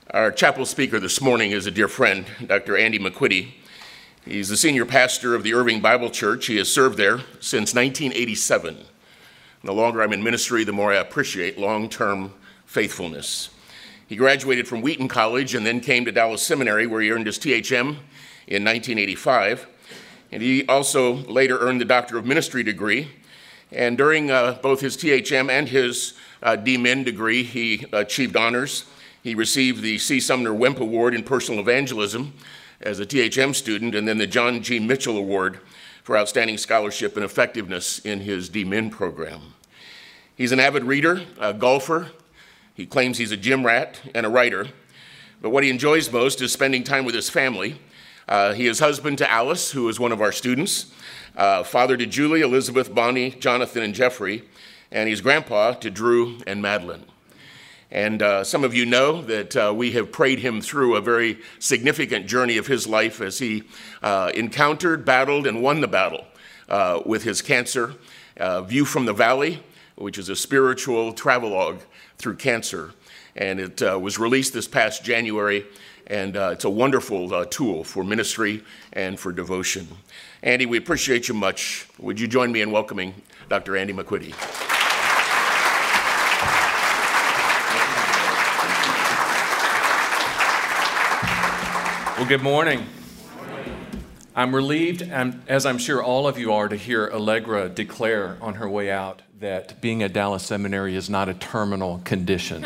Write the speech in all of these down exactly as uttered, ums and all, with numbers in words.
Our chapel speaker this morning is a dear friend, Doctor Andy McQuitty. He's the senior pastor of the Irving Bible Church. He has served there since nineteen eighty-seven. The longer I'm in ministry, the more I appreciate long-term faithfulness. He graduated from Wheaton College and then came to Dallas Seminary, where he earned his T H M in nineteen eighty-five. And he also later earned the Doctor of Ministry degree. And during uh, both his T H M and his uh, D Min degree, he achieved honors. He received the C. Sumner Wemp Award in Personal Evangelism as a T H M student, and then the John G. Mitchell Award for Outstanding Scholarship and Effectiveness in his D Min program. He's an avid reader, a golfer. He claims he's a gym rat and a writer. But what he enjoys most is spending time with his family. Uh, he is husband to Alice, who is one of our students, uh, father to Julie, Elizabeth, Bonnie, Jonathan, and Jeffrey, and he's grandpa to Drew and Madeline. And uh, some of you know that uh, we have prayed him through a very significant journey of his life as he uh, encountered, battled, and won the battle uh, with his cancer. Uh, View from the Valley, which is a spiritual travelogue through cancer. And it uh, was released this past January, and uh, it's a wonderful uh, tool for ministry and for devotion. Andy, we appreciate you much. Would you join me in welcoming Doctor Andy McQuitty? Well, good morning. I'm relieved, and as I'm sure all of you are, to hear Allegra declare on her way out that being at Dallas Seminary is not a terminal condition.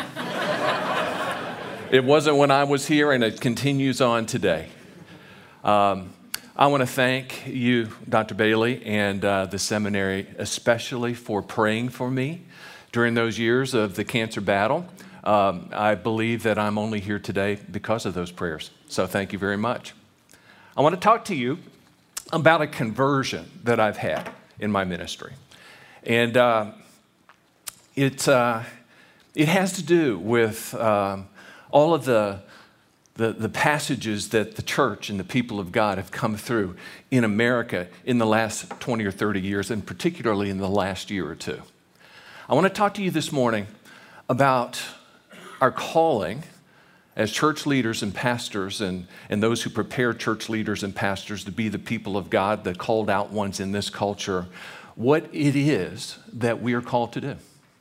It wasn't when I was here, and it continues on today. Um, I want to thank you, Doctor Bailey, and uh, the seminary, especially for praying for me during those years of the cancer battle. Um, I believe that I'm only here today because of those prayers. So thank you very much. I want to talk to you about a conversion that I've had in my ministry. And uh, it, uh, it has to do with um, all of the, the, the passages that the church and the people of God have come through in America in the last twenty or thirty years, and particularly in the last year or two. I want to talk to you this morning about our calling as church leaders and pastors and, and those who prepare church leaders and pastors to be the people of God, the called out ones in this culture, what it is that we are called to do.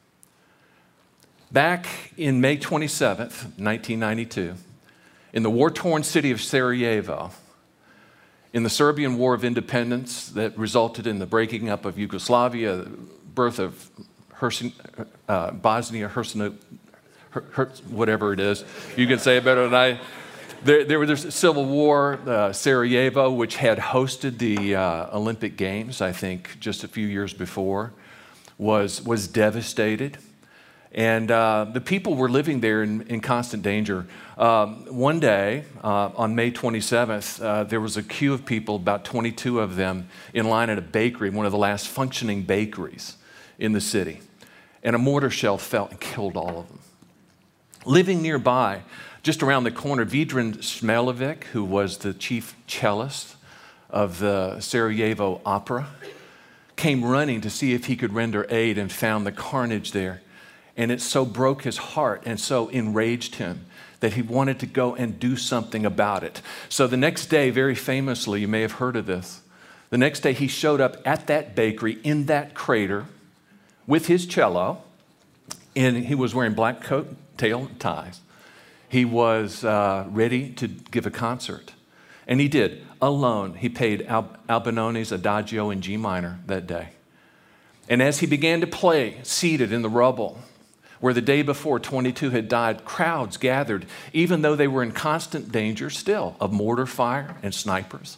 Back in May twenty-seventh, nineteen ninety-two, in the war-torn city of Sarajevo, in the Serbian War of Independence that resulted in the breaking up of Yugoslavia, the birth of Herzen, uh, Bosnia-Herzegovina, Her, her, whatever it is, you can say it better than I. There, there was a civil war, uh, Sarajevo, which had hosted the uh, Olympic Games, I think, just a few years before, was, was devastated. And uh, the people were living there in, in constant danger. Um, one day, uh, on May twenty-seventh, uh, there was a queue of people, about twenty-two of them, in line at a bakery, one of the last functioning bakeries in the city. And a mortar shell fell and killed all of them. Living nearby, just around the corner, Vedran Smilovic, who was the chief cellist of the Sarajevo Opera, came running to see if he could render aid and found the carnage there. And it so broke his heart and so enraged him that he wanted to go and do something about it. So the next day, very famously, you may have heard of this, the next day he showed up at that bakery in that crater with his cello, and he was wearing black coat, tail and ties. He was uh, ready to give a concert. And he did, alone. He played Al- Albinone's Adagio in G minor that day. And as he began to play, seated in the rubble, where the day before twenty-two had died, crowds gathered, even though they were in constant danger still of mortar fire and snipers.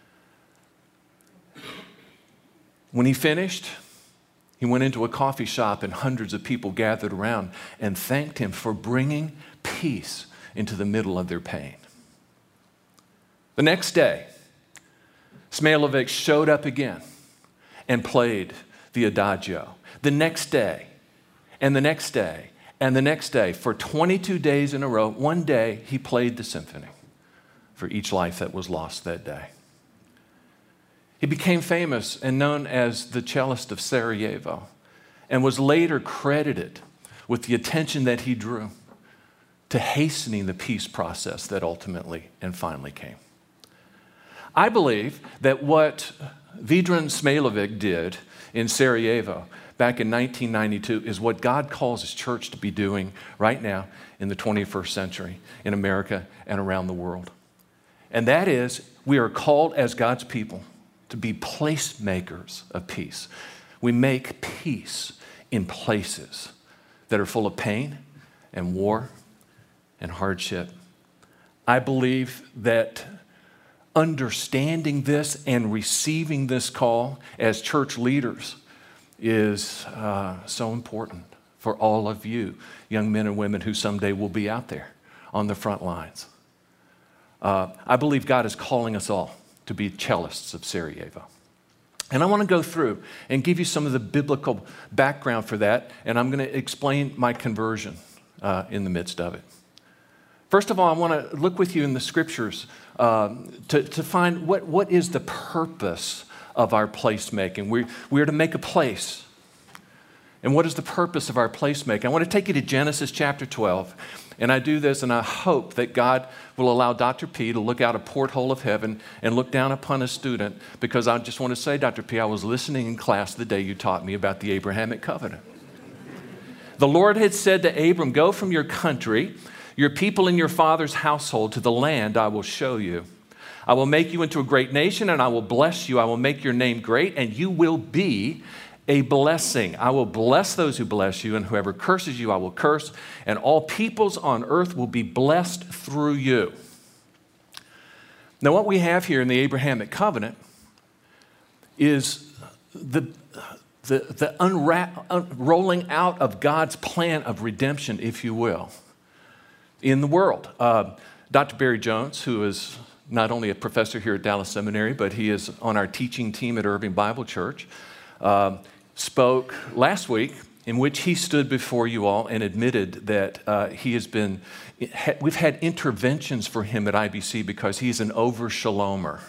When he finished, he went into a coffee shop and hundreds of people gathered around and thanked him for bringing peace into the middle of their pain. The next day, Smilovic showed up again and played the Adagio. The next day, and the next day, and the next day, for twenty-two days in a row, one day he played the symphony for each life that was lost that day. He became famous and known as the cellist of Sarajevo, and was later credited with the attention that he drew to hastening the peace process that ultimately and finally came. I believe that what Vedran Smailovic did in Sarajevo back in nineteen ninety-two is what God calls His church to be doing right now in the twenty-first century in America and around the world. And that is, we are called as God's people to be placemakers of peace. We make peace in places that are full of pain and war and hardship. I believe that understanding this and receiving this call as church leaders is uh, so important for all of you, young men and women who someday will be out there on the front lines. Uh, I believe God is calling us all to be cellists of Sarajevo. And I want to go through and give you some of the biblical background for that, and I'm going to explain my conversion uh, in the midst of it. First of all, I want to look with you in the scriptures uh, to, to find what, what is the purpose of our placemaking. We, we are to make a place. And what is the purpose of our placemaking? I want to take you to Genesis chapter twelve. And I do this, and I hope that God will allow Doctor P to look out a porthole of heaven and look down upon a student, because I just want to say, Doctor P, I was listening in class the day you taught me about the Abrahamic covenant. The Lord had said to Abram, go from your country, your people and your father's household to the land I will show you. I will make you into a great nation, and I will bless you. I will make your name great, and you will be a blessing. I will bless those who bless you, and whoever curses you, I will curse, and all peoples on earth will be blessed through you. Now, what we have here in the Abrahamic covenant is the, the, the unra- unrolling out of God's plan of redemption, if you will, in the world. Uh, Doctor Barry Jones, who is not only a professor here at Dallas Seminary, but he is on our teaching team at Irving Bible Church, uh, spoke last week in which he stood before you all and admitted that uh, he has been, we've had interventions for him at I B C because he's an over-shalomer.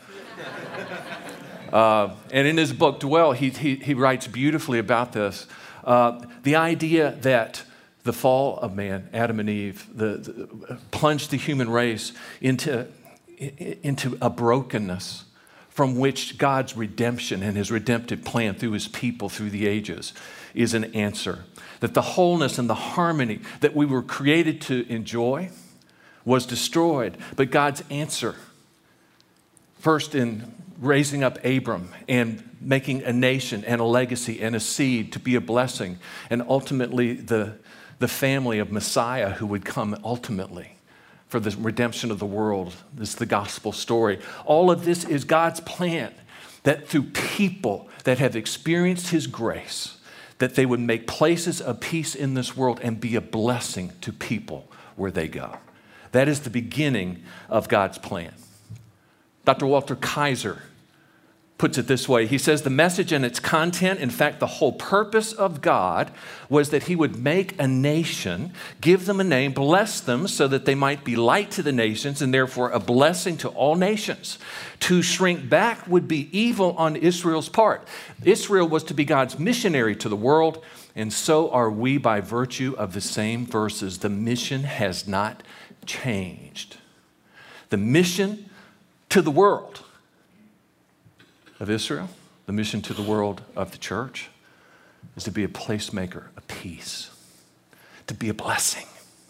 uh, and in his book, Dwell, he, he, he writes beautifully about this. Uh, the idea that the fall of man, Adam and Eve, the, the, plunged the human race into, into a brokenness from which God's redemption and His redemptive plan through His people through the ages is an answer. That the wholeness and the harmony that we were created to enjoy was destroyed. But God's answer, first in raising up Abram and making a nation and a legacy and a seed to be a blessing, and ultimately the, the family of Messiah who would come ultimately for the redemption of the world. This is the gospel story. All of this is God's plan, that through people that have experienced His grace, that they would make places of peace in this world and be a blessing to people where they go. That is the beginning of God's plan. Doctor Walter Kaiser puts it this way. He says the message and its content, in fact, the whole purpose of God was that He would make a nation, give them a name, bless them so that they might be light to the nations and therefore a blessing to all nations. To shrink back would be evil on Israel's part. Israel was to be God's missionary to the world, and so are we by virtue of the same verses. The mission has not changed. The mission to the world of Israel, the mission to the world of the church, is to be a placemaker of peace, to be a blessing.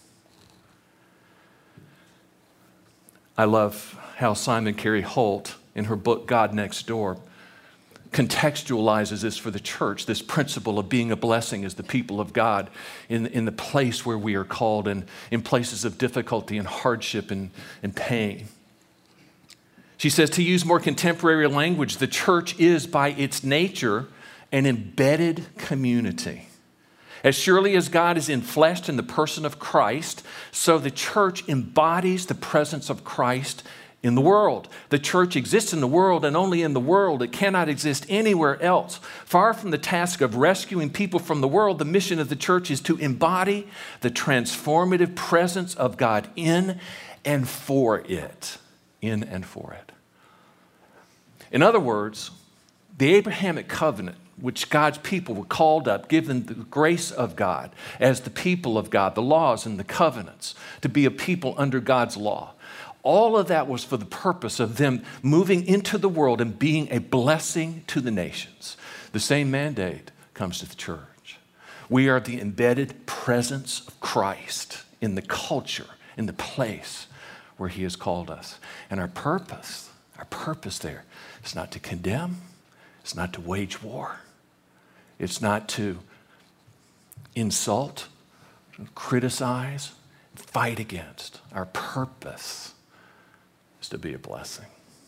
I love how Simon Carey Holt, in her book, God Next Door, contextualizes this for the church, this principle of being a blessing as the people of God in, in the place where we are called and in places of difficulty and hardship and, and pain. She says, to use more contemporary language, the church is by its nature an embedded community. As surely as God is enfleshed in the person of Christ, so the church embodies the presence of Christ in the world. The church exists in the world and only in the world. It cannot exist anywhere else. Far from the task of rescuing people from the world, the mission of the church is to embody the transformative presence of God in and for it. In and for it. In other words, the Abrahamic covenant, which God's people were called up, given the grace of God as the people of God, the laws and the covenants, to be a people under God's law. All of that was for the purpose of them moving into the world and being a blessing to the nations. The same mandate comes to the church. We are the embedded presence of Christ in the culture, in the place where he has called us. And our purpose, our purpose there is not to condemn, it's not to wage war, it's not to insult, criticize, fight against. Our purpose is to be a blessing.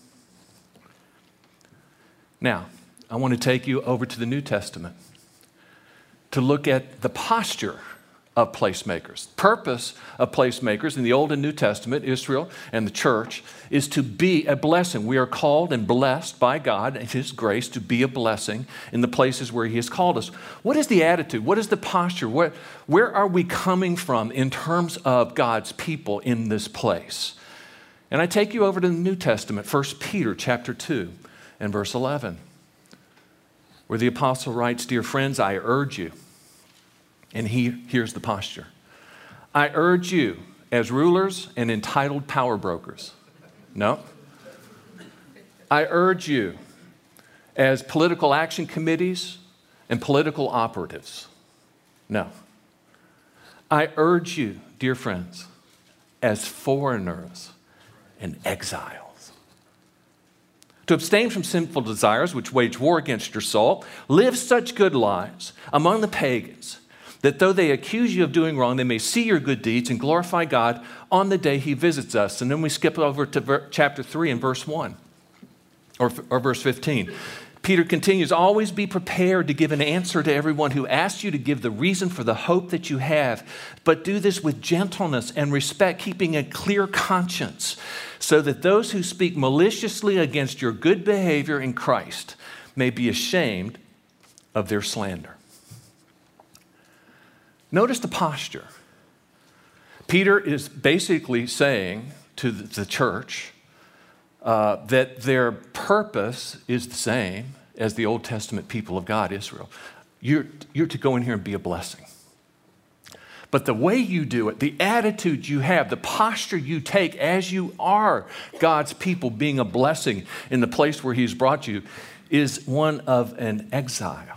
Now, I want to take you over to the New Testament to look at the posture of placemakers. Purpose of placemakers in the Old and New Testament, Israel and the church, is to be a blessing. We are called and blessed by God and his grace to be a blessing in the places where he has called us. What is the attitude? What is the posture? Where, where are we coming from in terms of God's people in this place? And I take you over to the New Testament, First Peter chapter two and verse eleven, where the apostle writes, "Dear friends, I urge you," and he, here's the posture, "I urge you as rulers and entitled power brokers." No. "I urge you as political action committees and political operatives." No. "I urge you, dear friends, as foreigners and exiles, to abstain from sinful desires which wage war against your soul. Live such good lives among the pagans, that though they accuse you of doing wrong, they may see your good deeds and glorify God on the day he visits us." And then we skip over to ver- chapter three and verse one, or, or verse fifteen. Peter continues, "Always be prepared to give an answer to everyone who asks you to give the reason for the hope that you have, but do this with gentleness and respect, keeping a clear conscience, so that those who speak maliciously against your good behavior in Christ may be ashamed of their slander." Notice the posture. Peter is basically saying to the church uh, that their purpose is the same as the Old Testament people of God, Israel. You're, you're to go in here and be a blessing. But the way you do it, the attitude you have, the posture you take as you are God's people being a blessing in the place where he's brought you, is one of an exile.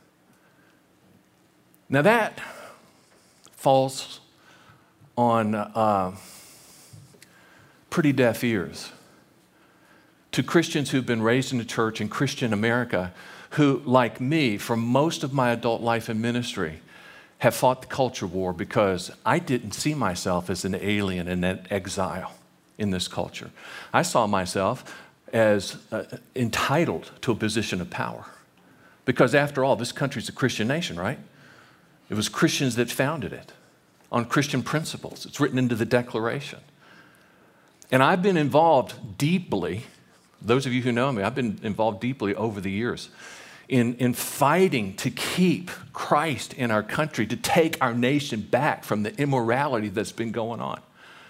Now that falls on uh, pretty deaf ears to Christians who've been raised in the church in Christian America, who, like me, for most of my adult life and ministry, have fought the culture war because I didn't see myself as an alien and an exile in this culture. I saw myself as uh, entitled to a position of power. Because after all, this country's a Christian nation, right? It was Christians that founded it on Christian principles. It's written into the Declaration. And I've been involved deeply, those of you who know me, I've been involved deeply over the years in, in fighting to keep Christ in our country, to take our nation back from the immorality that's been going on.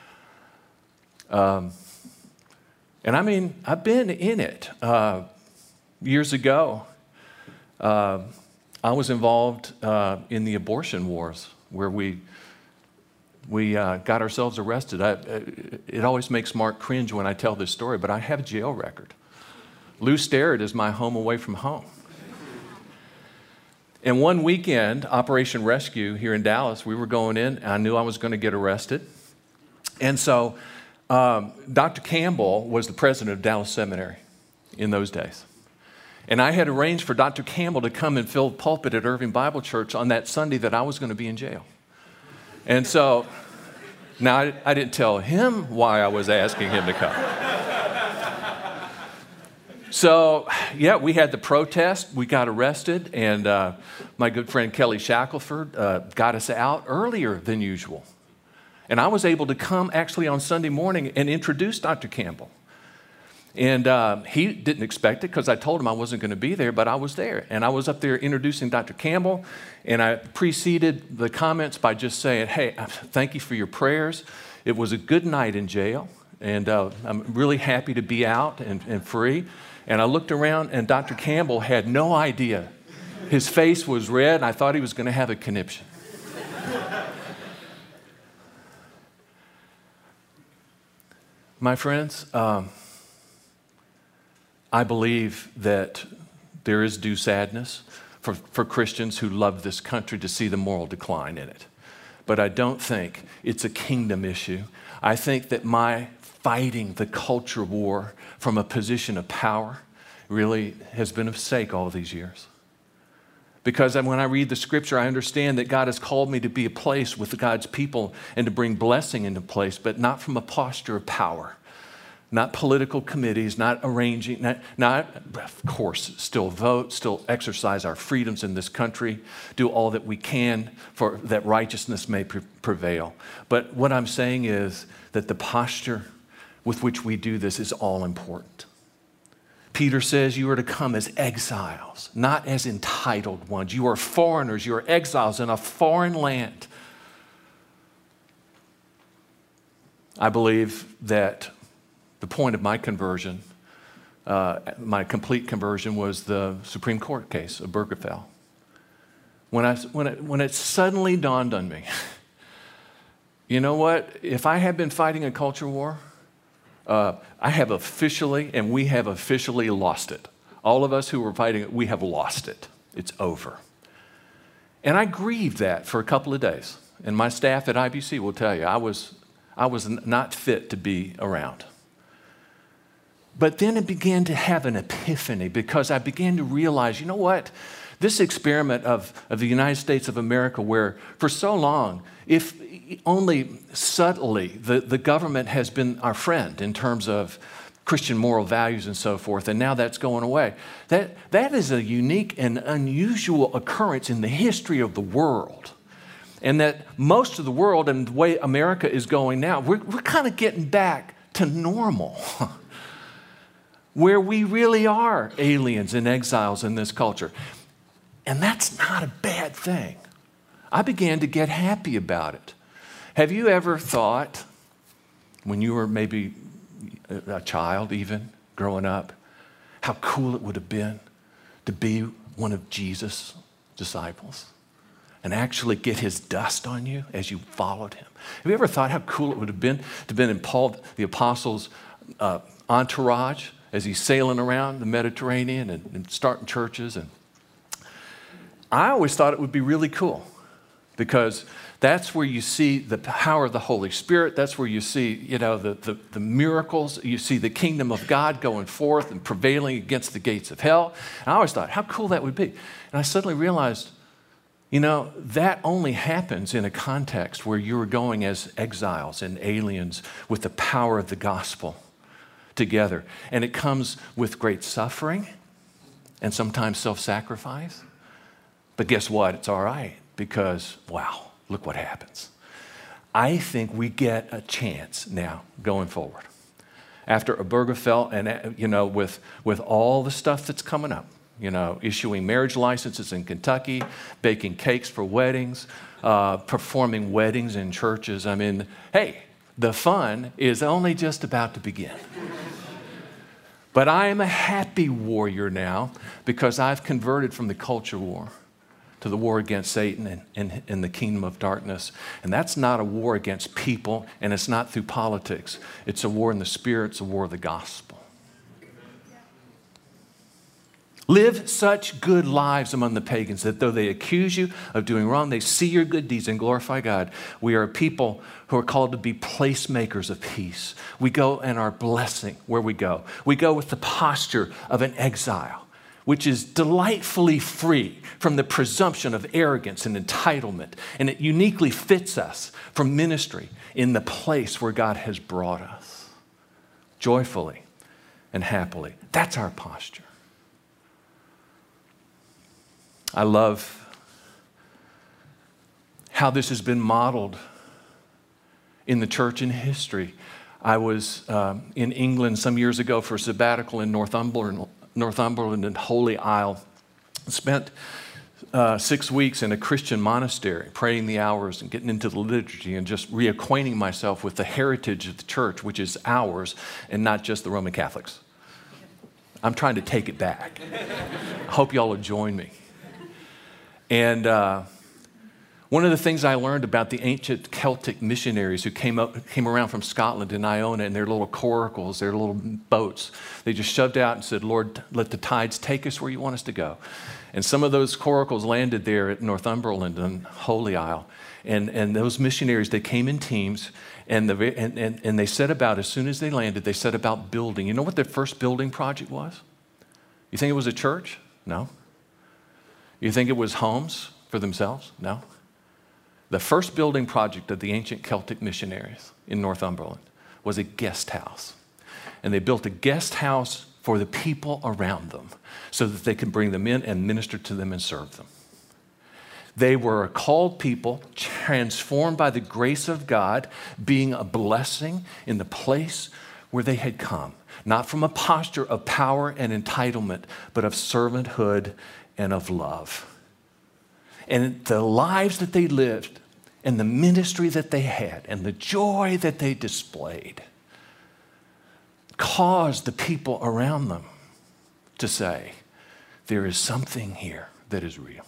Um, and I mean, I've been in it. Uh, years ago, uh, I was involved uh, in the abortion wars where we we uh, got ourselves arrested. I, it always makes Mark cringe when I tell this story, but I have a jail record. Lou Sterrett is my home away from home. And one weekend, Operation Rescue here in Dallas, we were going in, and I knew I was going to get arrested. And so um, Doctor Campbell was the president of Dallas Seminary in those days. And I had arranged for Doctor Campbell to come and fill the pulpit at Irving Bible Church on that Sunday that I was going to be in jail. And so, now I, I didn't tell him why I was asking him to come. So, yeah, we had the protest, we got arrested, and uh, my good friend Kelly Shackelford uh, got us out earlier than usual. And I was able to come actually on Sunday morning and introduce Doctor Campbell. And uh, he didn't expect it because I told him I wasn't going to be there, but I was there. And I was up there introducing Doctor Campbell, and I preceded the comments by just saying, hey, thank you for your prayers. It was a good night in jail. And uh, I'm really happy to be out and, and free. And I looked around, and Doctor Campbell had no idea. His face was red, and I thought he was going to have a conniption. My friends, um, I believe that there is due sadness for, for Christians who love this country to see the moral decline in it. But I don't think it's a kingdom issue. I think that my fighting the culture war from a position of power really has been a mistake all these years. Because when I read the scripture, I understand that God has called me to be a place with God's people and to bring blessing into place, but not from a posture of power. Not political committees, not arranging, not, not, of course, still vote, still exercise our freedoms in this country, do all that we can for that righteousness may pre- prevail. But what I'm saying is that the posture with which we do this is all important. Peter says you are to come as exiles, not as entitled ones. You are foreigners, you are exiles in a foreign land. I believe that the point of my conversion, uh, my complete conversion, was the Supreme Court case of Obergefell. When, I, when, it, when it suddenly dawned on me, you know what? If I had been fighting a culture war, uh, I have officially, and we have officially lost it. All of us who were fighting it, we have lost it. It's over. And I grieved that for a couple of days. And my staff at I B C will tell you, I was, I was not fit to be around. But then it began to have an epiphany because I began to realize, you know what? This experiment of, of the United States of America, where for so long, if only subtly, the, the government has been our friend in terms of Christian moral values and so forth, and now that's going away. That, that is a unique and unusual occurrence in the history of the world. And that most of the world and the way America is going now, we're, we're kind of getting back to normal. Where we really are aliens and exiles in this culture. And that's not a bad thing. I began to get happy about it. Have you ever thought, when you were maybe a child even, growing up, how cool it would have been to be one of Jesus' disciples and actually get his dust on you as you followed him? Have you ever thought how cool it would have been to have been in Paul the Apostle's uh, entourage as he's sailing around the Mediterranean and, and starting churches? And I always thought it would be really cool because that's where you see the power of the Holy Spirit. That's where you see, you know, the, the, the miracles. You see the kingdom of God going forth and prevailing against the gates of hell. And I always thought how cool that would be. And I suddenly realized, you know, that only happens in a context where you're going as exiles and aliens with the power of the gospel together. And it comes with great suffering and sometimes self-sacrifice. But guess what? It's all right because, wow, look what happens. I think we get a chance now going forward. After Obergefell and, you know, with, with all the stuff that's coming up, you know, issuing marriage licenses in Kentucky, baking cakes for weddings, uh, performing weddings in churches. I mean, hey, the fun is only just about to begin. But I am a happy warrior now because I've converted from the culture war to the war against Satan and, and, and the kingdom of darkness. And that's not a war against people, and it's not through politics. It's a war in the spirit. It's a war of the gospel. Live such good lives among the pagans that though they accuse you of doing wrong, they see your good deeds and glorify God. We are a people who are called to be placemakers of peace. We go and are blessing where we go. We go with the posture of an exile, which is delightfully free from the presumption of arrogance and entitlement. And it uniquely fits us for ministry in the place where God has brought us, joyfully and happily. That's our posture. I love how this has been modeled in the church in history. I was um, in England some years ago for a sabbatical in Northumberland, Northumberland and Holy Isle. Spent uh, six weeks in a Christian monastery, praying the hours and getting into the liturgy and just reacquainting myself with the heritage of the church, which is ours and not just the Roman Catholics. I'm trying to take it back. I hope y'all will join me. And uh, one of the things I learned about the ancient Celtic missionaries who came up, came around from Scotland and Iona in their little coracles, their little boats, they just shoved out and said, Lord, let the tides take us where you want us to go. And some of those coracles landed there at Northumberland and Holy Isle. And, and those missionaries, they came in teams, and, the, and, and, and they set about, as soon as they landed, they set about building. You know what their first building project was? You think it was a church? No. You think it was homes for themselves? No. The first building project of the ancient Celtic missionaries in Northumberland was a guest house. And they built a guest house for the people around them so that they could bring them in and minister to them and serve them. They were a called people, transformed by the grace of God, being a blessing in the place where they had come, not from a posture of power and entitlement, but of servanthood and of love. And the lives that they lived and the ministry that they had and the joy that they displayed caused the people around them to say, there is something here that is real.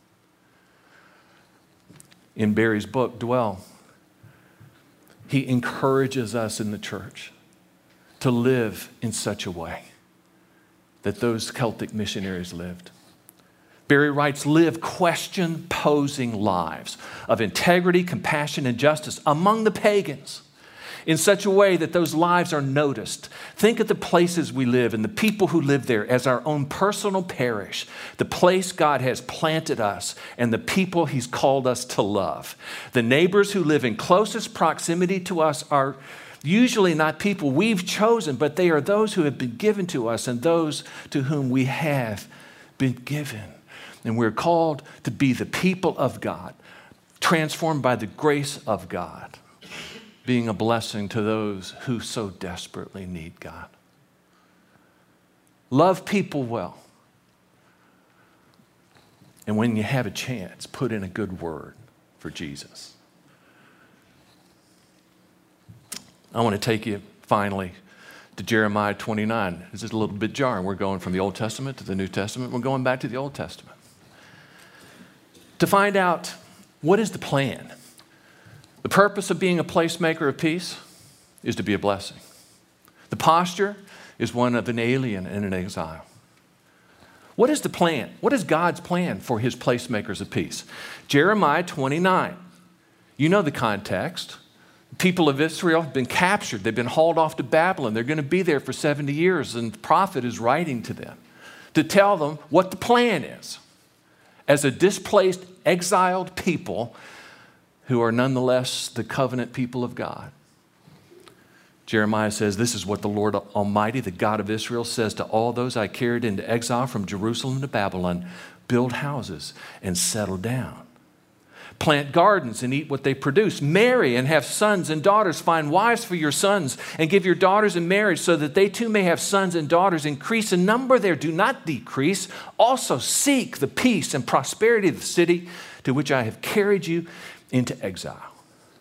In Barry's book, Dwell, he encourages us in the church to live in such a way that those Celtic missionaries lived. Barry writes, live question-posing lives of integrity, compassion, and justice among the pagans in such a way that those lives are noticed. Think of the places we live and the people who live there as our own personal parish, the place God has planted us and the people he's called us to love. The neighbors who live in closest proximity to us are usually not people we've chosen, but they are those who have been given to us and those to whom we have been given. And we're called to be the people of God, transformed by the grace of God, being a blessing to those who so desperately need God. Love people well. And when you have a chance, put in a good word for Jesus. I want to take you finally to Jeremiah twenty-nine. This is a little bit jarring. We're going from the Old Testament to the New Testament. We're going back to the Old Testament to find out what is the plan. The purpose of being a placemaker of peace is to be a blessing. The posture is one of an alien and an exile. What is the plan? What is God's plan for his placemakers of peace? Jeremiah twenty-nine. You know the context. The people of Israel have been captured. They've been hauled off to Babylon. They're going to be there for seventy years, and the prophet is writing to them to tell them what the plan is. As a displaced, exiled people who are nonetheless the covenant people of God. Jeremiah says, this is what the Lord Almighty, the God of Israel, says to all those I carried into exile from Jerusalem to Babylon, build houses and settle down. Plant gardens and eat what they produce. Marry and have sons and daughters. Find wives for your sons and give your daughters in marriage so that they too may have sons and daughters. Increase in number there, do not decrease. Also seek the peace and prosperity of the city to which I have carried you into exile.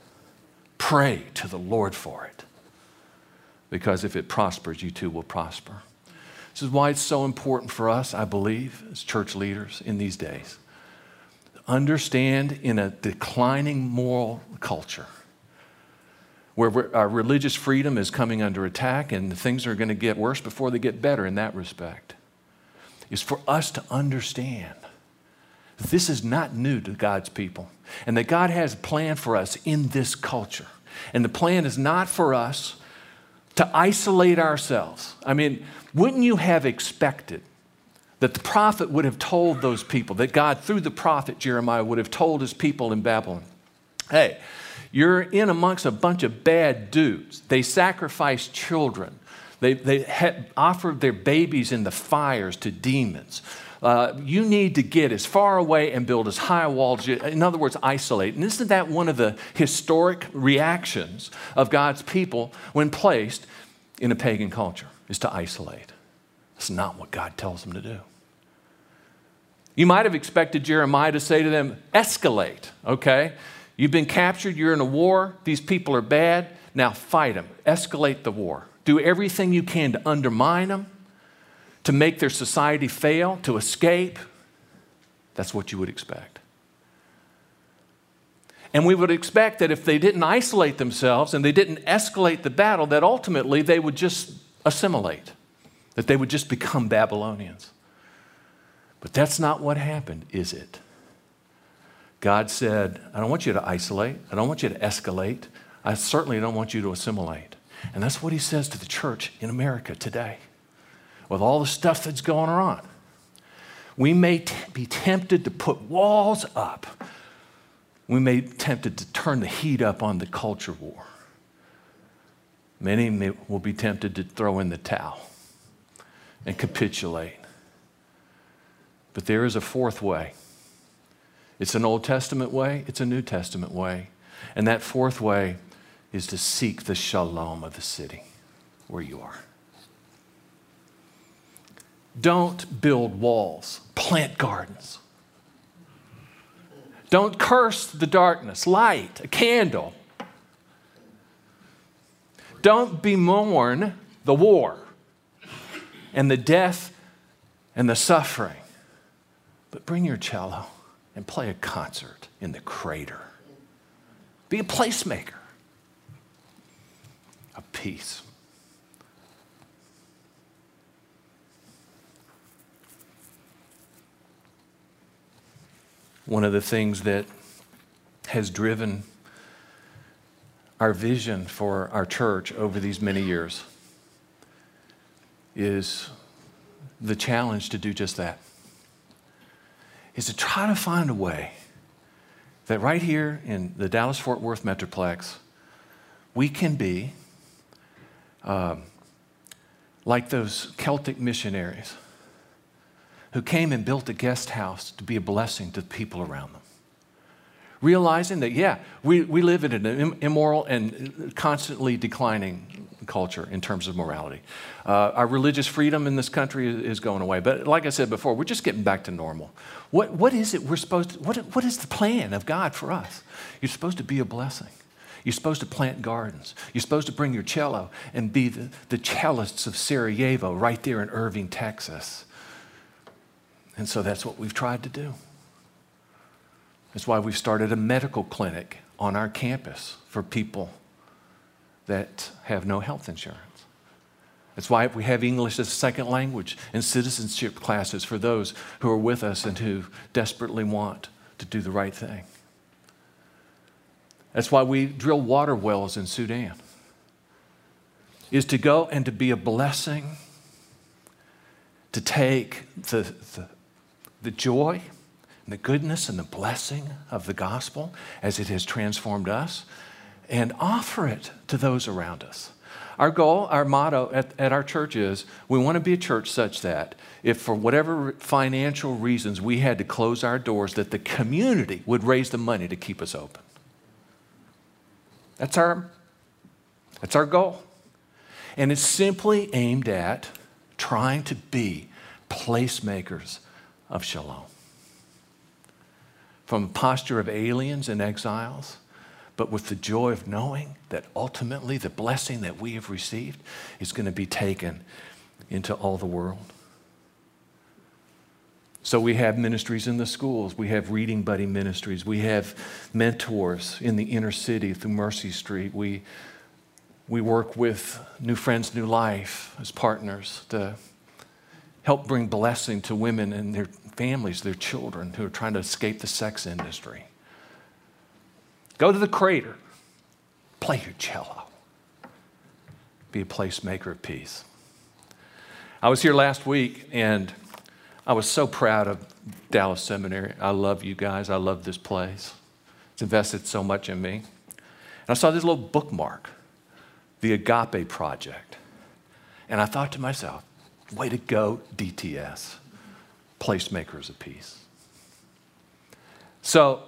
Pray to the Lord for it, because if it prospers, you too will prosper. This is why it's so important for us, I believe, as church leaders in these days, understand in a declining moral culture where our religious freedom is coming under attack and things are going to get worse before they get better in that respect, is for us to understand that this is not new to God's people and that God has a plan for us in this culture. And the plan is not for us to isolate ourselves. I mean, wouldn't you have expected that the prophet would have told those people, that God, through the prophet Jeremiah, would have told his people in Babylon, hey, you're in amongst a bunch of bad dudes. They sacrifice children. They, they had offered their babies in the fires to demons. Uh, you need to get as far away and build as high a wall as you, in other words, isolate. And isn't that one of the historic reactions of God's people when placed in a pagan culture, is to isolate? It's not what God tells them to do. You might have expected Jeremiah to say to them, escalate, okay? You've been captured, you're in a war, these people are bad, now fight them, escalate the war. Do everything you can to undermine them, to make their society fail, to escape. That's what you would expect. And we would expect that if they didn't isolate themselves and they didn't escalate the battle, that ultimately they would just assimilate, that they would just become Babylonians. But that's not what happened, is it? God said, I don't want you to isolate. I don't want you to escalate. I certainly don't want you to assimilate. And that's what he says to the church in America today. With all the stuff that's going on, we may t- be tempted to put walls up. We may be tempted to turn the heat up on the culture war. Many may, will be tempted to throw in the towel and capitulate. But there is a fourth way. It's an Old Testament way, it's a New Testament way. And that fourth way is to seek the shalom of the city where you are. Don't build walls, plant gardens. Don't curse the darkness, light a candle. Don't bemoan the war and the death and the suffering. But bring your cello and play a concert in the crater. Be a placemaker of peace. One of the things that has driven our vision for our church over these many years is the challenge to do just that. Is to try to find a way that right here in the Dallas-Fort Worth Metroplex, we can be um, like those Celtic missionaries who came and built a guest house to be a blessing to the people around them. Realizing that, yeah, we, we live in an immoral and constantly declining culture in terms of morality. Uh, our religious freedom in this country is, is going away. But like I said before, we're just getting back to normal. What, what is it we're supposed to, what, what is the plan of God for us? You're supposed to be a blessing. You're supposed to plant gardens. You're supposed to bring your cello and be the, the cellists of Sarajevo right there in Irving, Texas. And so that's what we've tried to do. That's why we've started a medical clinic on our campus for people that have no health insurance. That's why we have English as a second language and citizenship classes for those who are with us and who desperately want to do the right thing. That's why we drill water wells in Sudan, is to go and to be a blessing, to take the, the, the joy and the goodness and the blessing of the gospel as it has transformed us and offer it to those around us. Our goal, our motto at, at our church is we want to be a church such that if for whatever financial reasons we had to close our doors, that the community would raise the money to keep us open. That's our, that's our goal. And it's simply aimed at trying to be placemakers of shalom. From a posture of aliens and exiles, but with the joy of knowing that ultimately the blessing that we have received is going to be taken into all the world. So we have ministries in the schools. We have reading buddy ministries. We have mentors in the inner city through Mercy Street. We, we work with New Friends, New Life as partners to help bring blessing to women and their families, their children who are trying to escape the sex industry. Go to the crater. Play your cello. Be a placemaker of peace. I was here last week, and I was so proud of Dallas Seminary. I love you guys. I love this place. It's invested so much in me. And I saw this little bookmark, the Agape Project. And I thought to myself, way to go, D T S, Placemakers of Peace. So,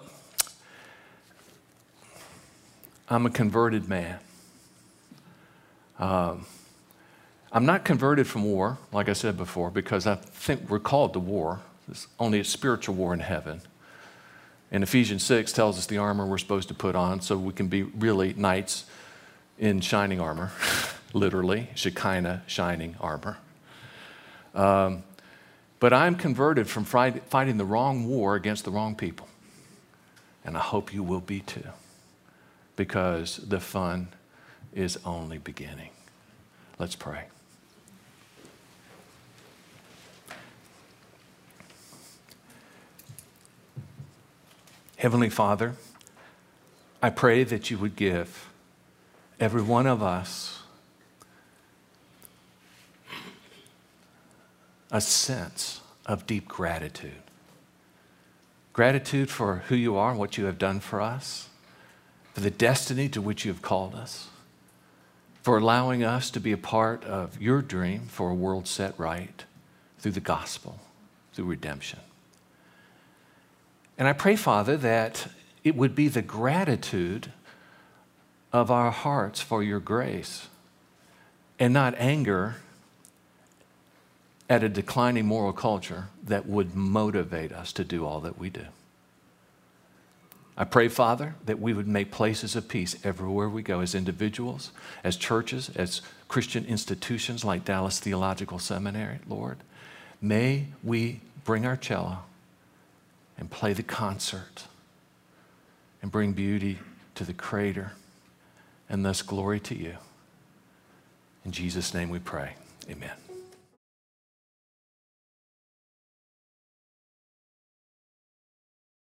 I'm a converted man. Um, I'm not converted from war, like I said before, because I think we're called to war. It's only a spiritual war in heaven. And Ephesians six tells us the armor we're supposed to put on so we can be really knights in shining armor, literally, Shekinah shining armor. Um, but I'm converted from fight, fighting the wrong war against the wrong people. And I hope you will be too, because the fun is only beginning. Let's pray. Heavenly Father, I pray that you would give every one of us a sense of deep gratitude. Gratitude for who you are and what you have done for us, for the destiny to which you have called us, for allowing us to be a part of your dream for a world set right through the gospel, through redemption. And I pray, Father, that it would be the gratitude of our hearts for your grace and not anger at a declining moral culture that would motivate us to do all that we do. I pray, Father, that we would make places of peace everywhere we go as individuals, as churches, as Christian institutions like Dallas Theological Seminary, Lord. May we bring our cello and play the concert and bring beauty to the Creator and thus glory to you. In Jesus' name we pray. Amen.